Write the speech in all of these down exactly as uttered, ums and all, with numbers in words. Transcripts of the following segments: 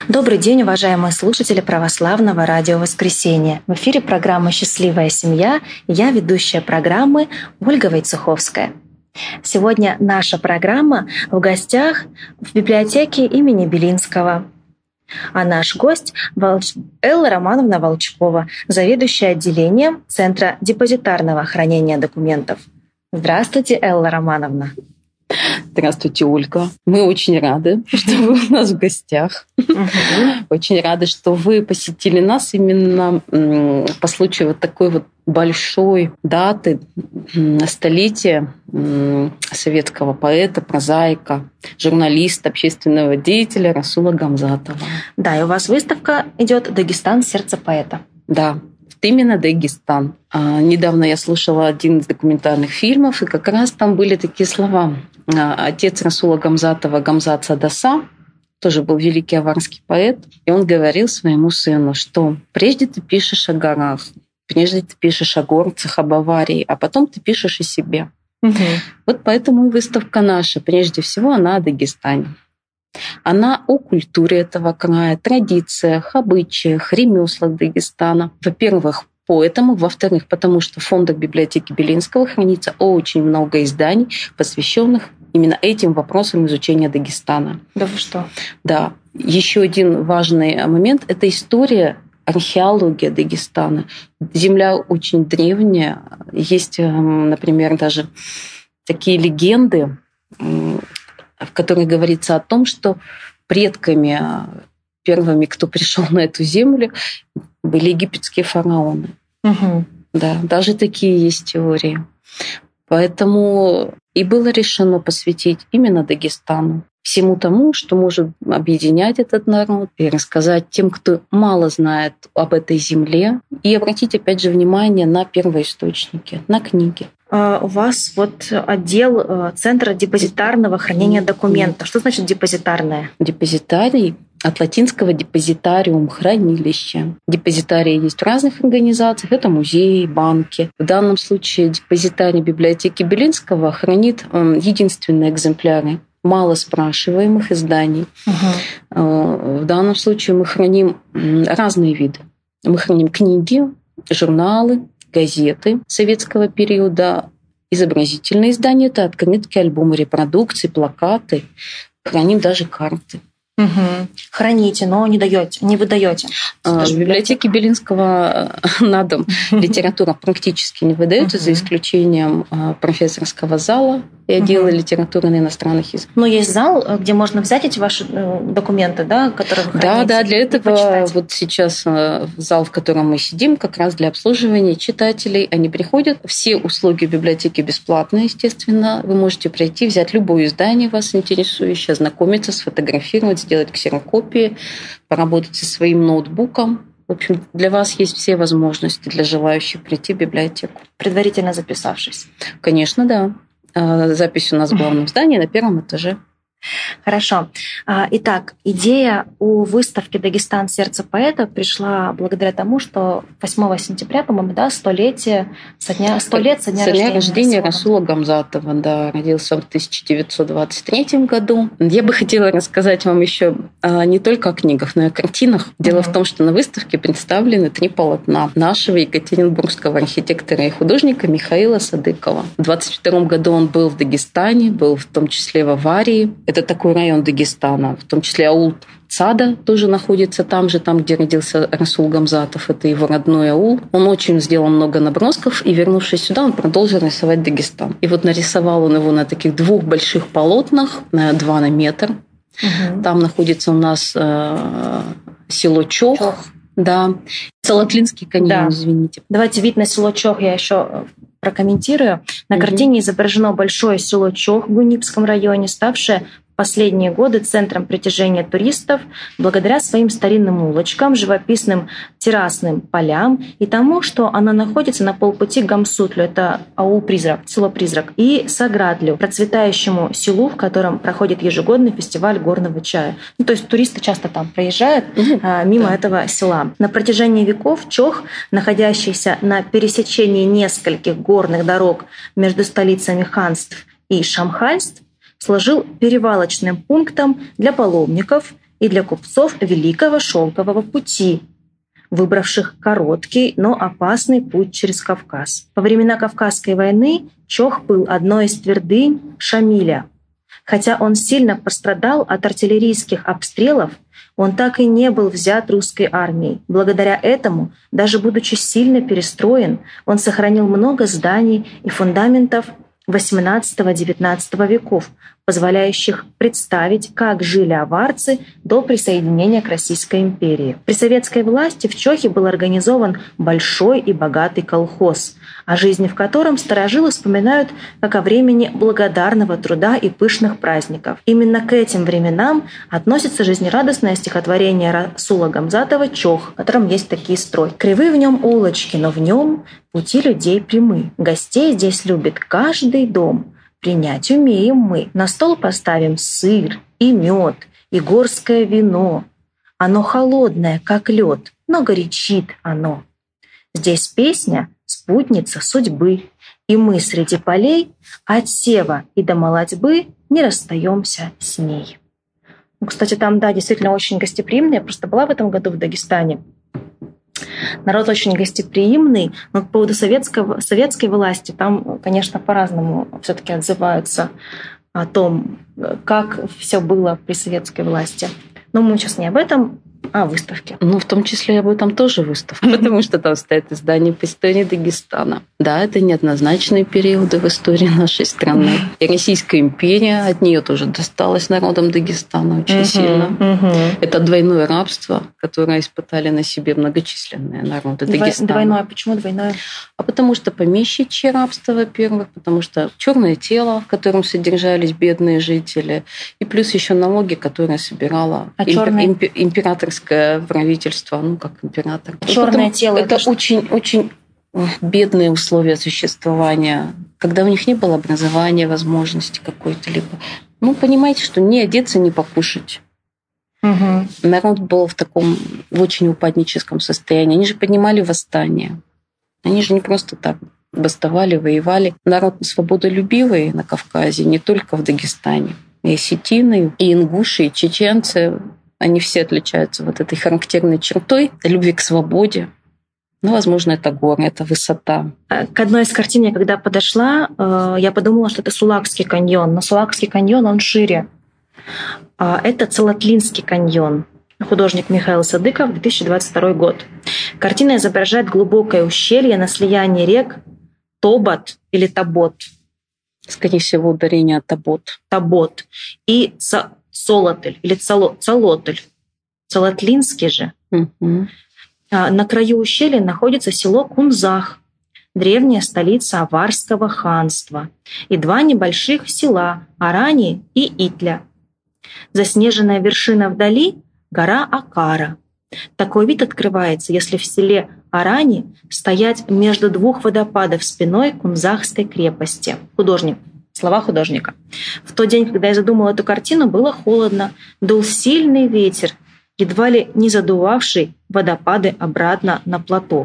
Добрый день, уважаемые слушатели Православного радио «Воскресенье». В эфире программа «Счастливая семья». Я ведущая программы Ольга Войцеховская. Сегодня наша программа в гостях в библиотеке имени Белинского. А наш гость Волч... Элла Романовна Волчкова, заведующая отделением Центра депозитарного хранения документов. Здравствуйте, Элла Романовна. Здравствуйте, Ольга. Мы очень рады, что вы у нас в гостях. Uh-huh. Очень рады, что вы посетили нас именно по случаю вот такой вот большой даты, столетия советского поэта, прозаика, журналиста, общественного деятеля Расула Гамзатова. Да, и у вас выставка идет «Дагестан. Сердце поэта». Да. Именно Дагестан. А, недавно я слушала один из документальных фильмов, и как раз там были такие слова. А, отец Расула Гамзатова, Гамзат Садаса, тоже был великий аварский поэт, и он говорил своему сыну, что прежде ты пишешь о горах, прежде ты пишешь о горцах, об аварии, а потом ты пишешь о себе. Угу. Вот поэтому и выставка наша, прежде всего, она о Дагестане. Она о культуре этого края, традициях, обычаях, ремеслах Дагестана. Во-первых, поэтому. Во-вторых, потому что в фондах библиотеки Белинского хранится очень много изданий, посвященных именно этим вопросам изучения Дагестана. Да вы что? Да. Еще один важный момент – это история, археология Дагестана. Земля очень древняя. Есть, например, даже такие легенды, в которой говорится о том, что предками первыми, кто пришел на эту землю, были египетские фараоны. Угу. Да, даже такие есть теории. Поэтому и было решено посвятить именно Дагестану, всему тому, что может объединять этот народ, и рассказать тем, кто мало знает об этой земле, и обратить опять же внимание на первоисточники, на книги. У вас вот отдел Центра депозитарного хранения документов. Что значит депозитарное? Депозитарий от латинского депозитариум – хранилище. Депозитарии есть в разных организациях. Это музеи, банки. В данном случае депозитарий библиотеки Белинского хранит единственные экземпляры мало спрашиваемых изданий. Угу. В данном случае мы храним разные виды. Мы храним книги, журналы, газеты советского периода, изобразительные издания, это открытки, альбомы репродукции, плакаты. Храним даже карты. Угу. Храните, но не даете, не выдаете. В библиотеке Белинского на дом литература практически не выдается, угу. за исключением профессорского зала и отдела угу. литературы на иностранных языках. Но есть зал, где можно взять эти ваши документы, да, которые вы храните? Да, да, для этого вот сейчас зал, в котором мы сидим, как раз для обслуживания читателей. Они приходят, все услуги в библиотеке бесплатные, естественно. Вы можете прийти, взять любое издание вас интересующее, ознакомиться, сфотографировать, сделать ксерокопии, поработать со своим ноутбуком. В общем, для вас есть все возможности для желающих прийти в библиотеку. Предварительно записавшись? Конечно, да. Запись у нас в главном здании на первом этаже. Хорошо. Итак, идея у выставки «Дагестан. Сердце поэта» пришла благодаря тому, что восьмого сентября, по-моему, да, столетие, со дня, сто лет со дня, со дня рождения, рождения Расула Гамзатова. Да, родился он в тысяча девятьсот двадцать третьем году. Я бы хотела рассказать вам еще не только о книгах, но и о картинах. Дело mm-hmm. в том, что на выставке представлены три полотна нашего екатеринбургского архитектора и художника Михаила Садыкова. В двадцать втором году он был в Дагестане, был в том числе в Аварии. Это такой район Дагестана, в том числе аул Цада тоже находится там же, там, где родился Расул Гамзатов. Это его родной аул. Он очень сделал много набросков, и, вернувшись сюда, он продолжил рисовать Дагестан. И вот нарисовал он его на таких двух больших полотнах, на два на метр. Угу. Там находится у нас э, село Чох. Чох. Да. Салатлинский каньон, да. Извините. Давайте вид на село Чох я еще прокомментирую. На угу. картине изображено большое село Чох в Гунипском районе, ставшее последние годы центром притяжения туристов благодаря своим старинным улочкам, живописным террасным полям и тому, что она находится на полпути к Гамсутлю, это аул Призрак, село Призрак, и Саградлю, процветающему селу, в котором проходит ежегодный фестиваль горного чая. Ну, то есть туристы часто там проезжают а, мимо да. этого села. На протяжении веков Чох, находящийся на пересечении нескольких горных дорог между столицами ханств и шамхальств, служил перевалочным пунктом для паломников и для купцов Великого Шелкового пути, выбравших короткий, но опасный путь через Кавказ. Во времена Кавказской войны Чох был одной из твердынь Шамиля. Хотя он сильно пострадал от артиллерийских обстрелов, он так и не был взят русской армией. Благодаря этому, даже будучи сильно перестроен, он сохранил много зданий и фундаментов восемнадцатого-девятнадцатого веков, позволяющих представить, как жили аварцы до присоединения к Российской империи. При советской власти в Чохе был организован большой и богатый колхоз, о жизни в котором старожилы вспоминают как о времени благодарного труда и пышных праздников. Именно к этим временам относится жизнерадостное стихотворение Расула Гамзатова «Чох», в котором есть такие строки. «Кривы в нем улочки, но в нем пути людей прямы. Гостей здесь любит каждый дом. Принять умеем мы. На стол поставим сыр и мед, и горское вино. Оно холодное, как лед, но горячит оно. Здесь песня — спутница судьбы, и мы среди полей от сева и до молодьбы не расстаемся с ней». Ну, кстати, там, да, действительно очень гостеприимно. Я просто была в этом году в Дагестане. Народ очень гостеприимный, но по поводу советского, советской власти там, конечно, по-разному все-таки отзываются о том, как все было при советской власти. Но мы сейчас не об этом, а о выставке. Ну, в том числе и об этом тоже выставка, потому что там стоят издания по истории Дагестана. Да, это неоднозначные периоды в истории нашей страны. И Российская империя, от нее тоже досталась народам Дагестана очень сильно. Это двойное рабство, которое испытали на себе многочисленные народы Дагестана. Двойное. Почему двойное? А потому что помещичье рабство, во-первых, потому что черное тело, в котором содержались бедные жители, и плюс еще налоги, которые собирала а импер... черное... импер... императорское правительство, ну как император. Черное тело. Это это очень, очень бедные условия существования, когда у них не было образования, возможности какой-то либо. Ну, понимаете, что не одеться, не покушать. Угу. Народ был в таком в очень упадническом состоянии. Они же поднимали восстание. Они же не просто так бастовали, воевали. Народ свободолюбивый на Кавказе, не только в Дагестане. И осетины, и ингуши, и чеченцы, они все отличаются вот этой характерной чертой любви к свободе. Ну, возможно, это горы, это высота. К одной из картин я когда подошла, я подумала, что это Сулакский каньон. Но Сулакский каньон, он шире. Это Цалатлинский каньон. Художник Михаил Садыков, две тысячи двадцать второй год. Картина изображает глубокое ущелье на слиянии рек Тобот или Табот. Скорее всего, ударение от Табот. Табот. И Цолотль или Цалотль. Цалатлинский же. Угу. На краю ущелья находится село Кунзах, древняя столица Аварского ханства, и два небольших села Арани и Итля. Заснеженная вершина вдали — гора Акара. Такой вид открывается, если в селе Арани стоять между двух водопадов спиной Кунзахской крепости. Художник. Слова художника. В тот день, когда я задумала эту картину, было холодно, дул сильный ветер, едва ли не задувавший водопады обратно на плато.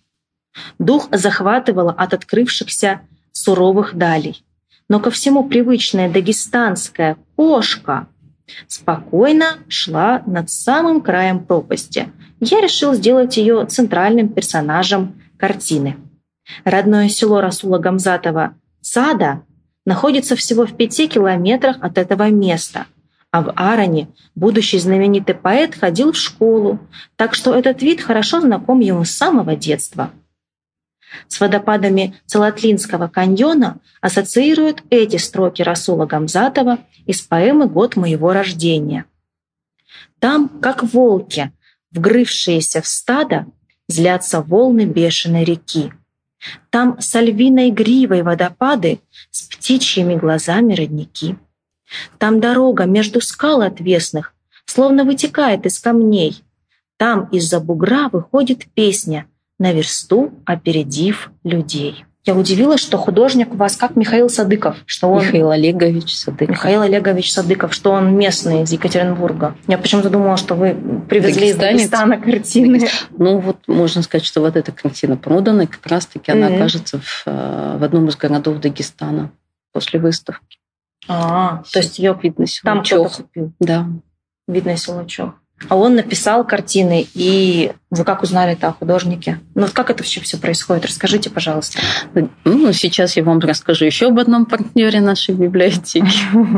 Дух захватывало от открывшихся суровых далей. Но ко всему привычная дагестанская кошка спокойно шла над самым краем пропасти. Я решил сделать ее центральным персонажем картины. Родное село Расула Гамзатова Сада находится всего в пяти километрах от этого места. А в Аране будущий знаменитый поэт ходил в школу, так что этот вид хорошо знаком ему с самого детства. С водопадами Цалатлинского каньона ассоциируют эти строки Расула Гамзатова из поэмы «Год моего рождения». Там, как волки, вгрывшиеся в стадо, злятся волны бешеной реки. Там с львиной гривой водопады, с птичьими глазами родники. Там дорога между скал отвесных словно вытекает из камней. Там из-за бугра выходит песня, на версту опередив людей. Я удивилась, что художник у вас как Михаил Садыков. Что он... Михаил Олегович Садыков. Михаил Олегович Садыков, что он местный из Екатеринбурга. Я почему-то думала, что вы привезли из Дагестана картины. Ну вот можно сказать, что вот эта картина продана, и как раз-таки mm-hmm. она окажется в, в одном из городов Дагестана после выставки. А, то есть ее видно там кто-то купил. Да. видно село Чох. А он написал картины, и вы как узнали-то о художнике? Ну, вот как это вообще все происходит? Расскажите, пожалуйста. Ну, сейчас я вам расскажу еще об одном партнере нашей библиотеки.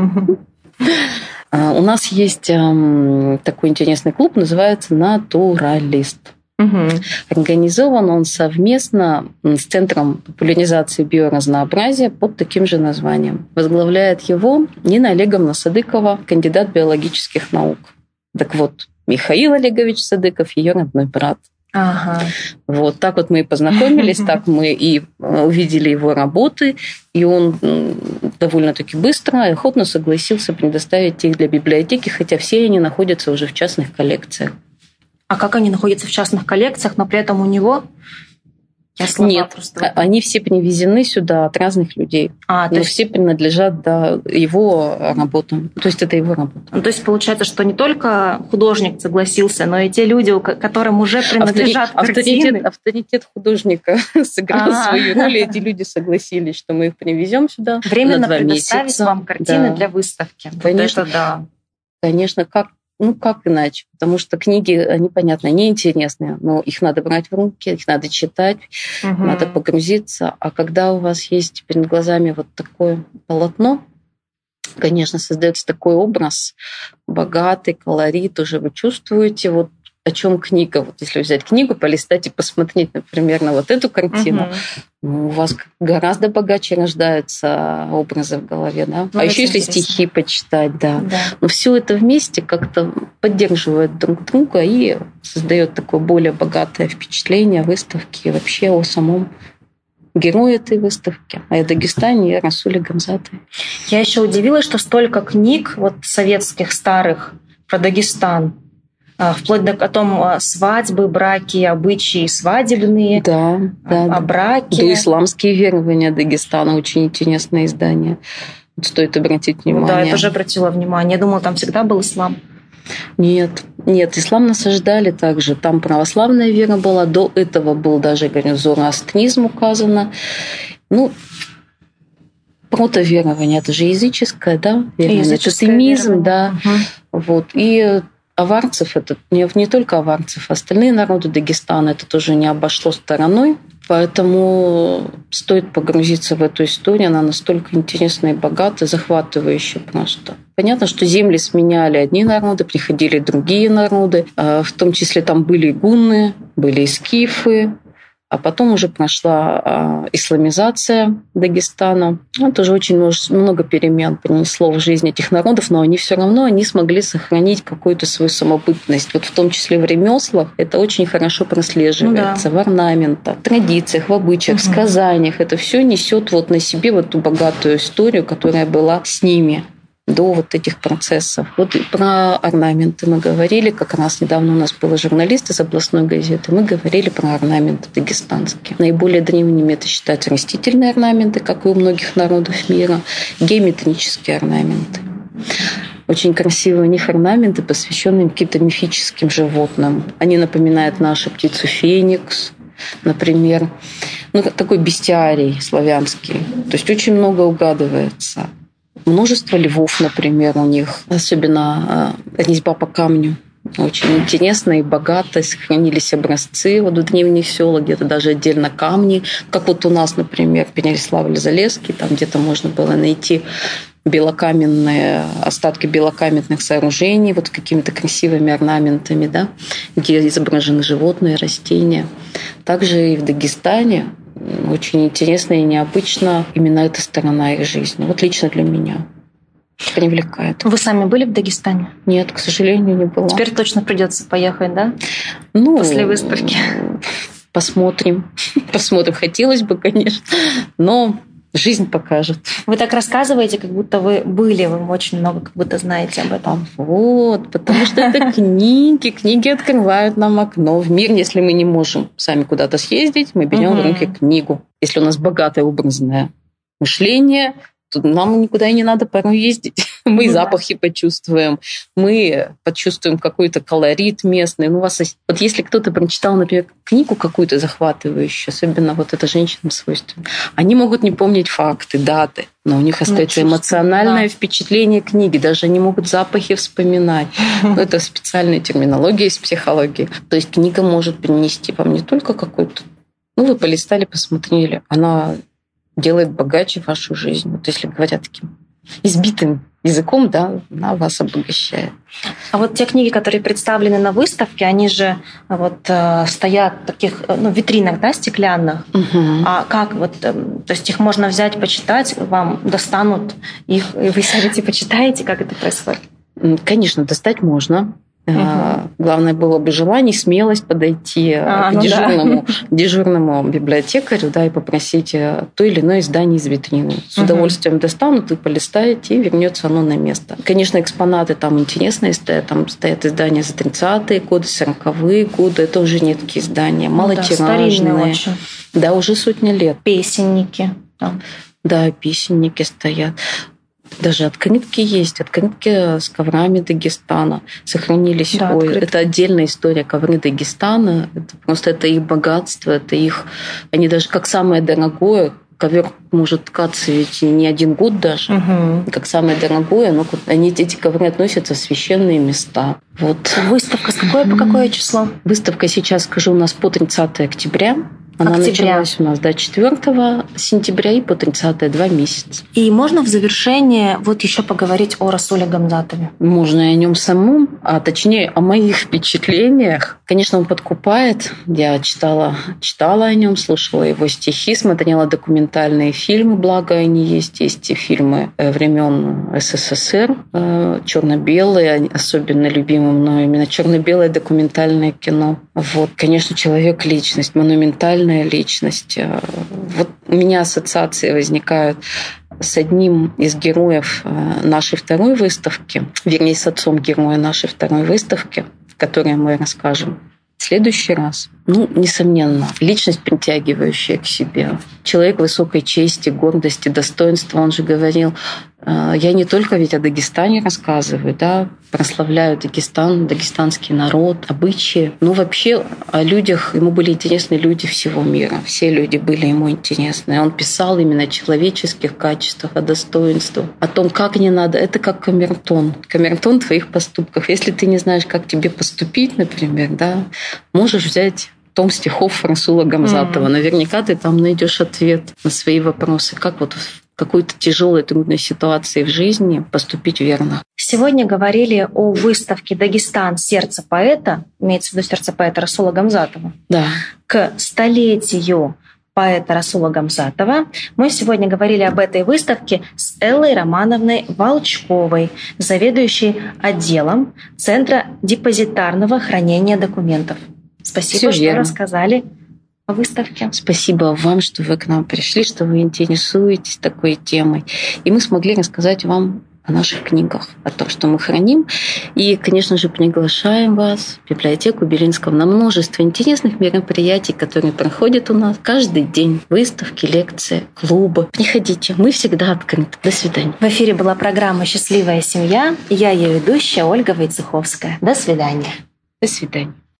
У нас есть такой интересный клуб, называется «Натуралист». Угу. Организован он совместно с Центром популяризации биоразнообразия под таким же названием. Возглавляет его Нина Олеговна Садыкова, кандидат биологических наук. Так вот, Михаил Олегович Садыков, ее родной брат. Ага. Вот так вот мы и познакомились, так мы и увидели его работы, и он довольно-таки быстро и охотно согласился предоставить их для библиотеки, хотя все они находятся уже в частных коллекциях. А как они находятся в частных коллекциях, но при этом у него... Я слова Нет, просто... они все привезены сюда от разных людей. А, то но есть... все принадлежат да, его работам. То есть это его работа. Ну, то есть получается, что не только художник согласился, но и те люди, которым уже принадлежат Авторитет, картины. Авторитет художника сыграл А-а-а. свою роль, и эти люди согласились, что мы их привезем сюда. Временно на два предоставить месяца. вам картины да. для выставки. Конечно, вот это да. Конечно, как Ну, как иначе? Потому что книги, они, понятно, неинтересные, но их надо брать в руки, их надо читать, угу. надо погрузиться. А когда у вас есть перед глазами вот такое полотно, конечно, создается такой образ богатый, колорит, уже вы чувствуете, вот о чем книга. Вот если взять книгу, полистать и посмотреть, например, на вот эту картину, угу. ну, у вас гораздо богаче рождаются образы в голове, да. Ну, а еще если интересно. Стихи почитать, да. да. Но все это вместе как-то поддерживает друг друга и создает такое более богатое впечатление о выставке и вообще о самом герое этой выставки, о Дагестане и Расуле Гамзатовой. Я еще удивилась, что столько книг вот советских старых про Дагестан, вплоть до о том, свадьбы, браки, обычаи свадебные, да, да, о, о браке. Да, исламские верования Дагестана, очень интересное издание. Стоит обратить внимание. Да, я тоже обратила внимание. Я думала, там всегда был ислам. Нет, нет, ислам насаждали также. Там православная вера была, до этого был даже, говорю, зороастризм указано. Ну, протоверование, это же языческое, да? Верование, тотемизм, да. Угу. Вот. И аварцев, это не, не только аварцев, остальные народы Дагестана, это тоже не обошло стороной. Поэтому стоит погрузиться в эту историю. Она настолько интересная и богатая, захватывающая просто. Понятно, что земли сменяли одни народы, приходили другие народы. В том числе там были и гунны, были и скифы. А потом уже прошла исламизация Дагестана. Это уже очень много перемен принесло в жизнь этих народов, но они все равно они смогли сохранить какую-то свою самобытность. Вот в том числе в ремеслах это очень хорошо прослеживается. Ну, да. В орнаментах, в традициях, в обычаях, угу. сказаниях. Это все несет вот на себе вот ту богатую историю, которая была с ними до вот этих процессов. Вот и про орнаменты мы говорили. Как раз недавно у нас был журналист из областной газеты. Мы говорили про орнаменты дагестанские. Наиболее древними это считаются растительные орнаменты, как и у многих народов мира, геометрические орнаменты. Очень красивые у них орнаменты, посвященные каким-то мифическим животным. Они напоминают нашу птицу феникс, например. Ну, такой бестиарий славянский. То есть очень много угадывается. Множество львов, например, у них. Особенно резьба по камню. Очень интересно и богато. Сохранились образцы вот в древних селах, где-то даже отдельно камни. Как вот у нас, например, Переяславль-Залесский, там где-то можно было найти белокаменные, остатки белокаменных сооружений вот с какими-то красивыми орнаментами, да, где изображены животные, растения. Также и в Дагестане очень интересно и необычно именно эта сторона их жизни. Вот лично для меня привлекает. Вы сами были в Дагестане? Нет, к сожалению, не была. Теперь точно придется поехать, да? Ну, после выставки. Посмотрим. Посмотрим. Хотелось бы, конечно, но жизнь покажет. Вы так рассказываете, как будто вы были, вы очень много как будто знаете об этом. А вот, потому что это книги. Книги открывают нам окно в мир. Если мы не можем сами куда-то съездить, мы берем в руки книгу. Если у нас богатое образное мышление, то нам никуда и не надо порой ездить. Мы Ну да. запахи почувствуем, мы почувствуем какой-то колорит местный. Ну, у вас, вот если кто-то прочитал, например, книгу какую-то захватывающую, особенно вот это женщинам свойственно, они могут не помнить факты, даты, но у них остается чувство, эмоциональное да. впечатление книги. Даже они могут запахи вспоминать. Ну, это специальная терминология из психологии. То есть книга может принести вам не только какой-то... Ну, вы полистали, посмотрели. Она делает богаче вашу жизнь. Вот если говоря таким избитым языком, да, она вас обогащает. А вот те книги, которые представлены на выставке, они же вот э, стоят в таких ну, витринах, да, стеклянных. Угу. А как вот, э, то есть их можно взять, почитать, вам достанут их, и вы сядете, почитаете, как это происходит? Конечно, достать можно. Угу. Главное было бы желание, смелость подойти а, к ну дежурному, да. дежурному библиотекарю, да, и попросить то или иное издание из витрины. С Угу. удовольствием достанут, вы полистаете, и вернется оно на место. Конечно, экспонаты там интересные стоят. Там стоят издания за тридцатые годы, сороковые годы. Это уже не такие издания, малотиражные. Да, очень. Да, уже сотни лет. Песенники. Там. Да, песенники стоят. Даже открытки есть, открытки с коврами Дагестана сохранились. Да, Ой, открытки. это отдельная история. Ковры Дагестана, это просто это их богатство, это их... Они даже как самое дорогое, ковер может ткаться ведь не один год даже, угу. как самое дорогое, но они, эти ковры относятся в священные места. Вот. Выставка с какое по какое число? Выставка сейчас, скажу, у нас по тридцатое октября. Она Октября. началась у нас до четвёртого сентября и по тридцатое, два месяца. И можно в завершение вот еще поговорить о Расуле Гамзатове? Можно и о нем самом, а точнее о моих впечатлениях. Конечно, он подкупает. Я читала, читала о нем, слушала его стихи, смотрела документальные фильмы, благо они есть. Есть и фильмы времен СССР, черно-белые, особенно любимое мною именно черно-белое документальное кино. Вот, конечно, человек-личность, монументальная личность. Вот у меня ассоциации возникают с одним из героев нашей второй выставки, вернее, с отцом героя нашей второй выставки, в которой мы расскажем в следующий раз. Ну, несомненно, личность, притягивающая к себе. Человек высокой чести, гордости, достоинства. Он же говорил, я не только ведь о Дагестане рассказываю, да, прославляю Дагестан, дагестанский народ, обычаи. Ну, вообще о людях, ему были интересны люди всего мира. Все люди были ему интересны. Он писал именно о человеческих качествах, о достоинствах, о том, как не надо. Это как камертон. Камертон твоих поступков. Если ты не знаешь, как тебе поступить, например, да, можешь взять том стихов Расула Гамзатова. Mm-hmm. Наверняка ты там найдешь ответ на свои вопросы. Как вот в какой-то тяжелой, трудной ситуации в жизни поступить верно. Сегодня говорили о выставке «Дагестан. Сердце поэта», имеется в виду сердце поэта Расула Гамзатова. Да. К столетию поэта Расула Гамзатова. Мы сегодня говорили об этой выставке с Эллой Романовной Волчковой, заведующей отделом Центра депозитарного хранения документов. Спасибо, Всё что верно. рассказали о выставке. Спасибо вам, что вы к нам пришли, что вы интересуетесь такой темой. И мы смогли рассказать вам о наших книгах, о том, что мы храним. И, конечно же, приглашаем вас в библиотеку Белинского на множество интересных мероприятий, которые проходят у нас каждый день. Выставки, лекции, клубы. Приходите, мы всегда открыты. До свидания. В эфире была программа «Счастливая семья». И я ее ведущая Ольга Войцеховская. До свидания. До свидания.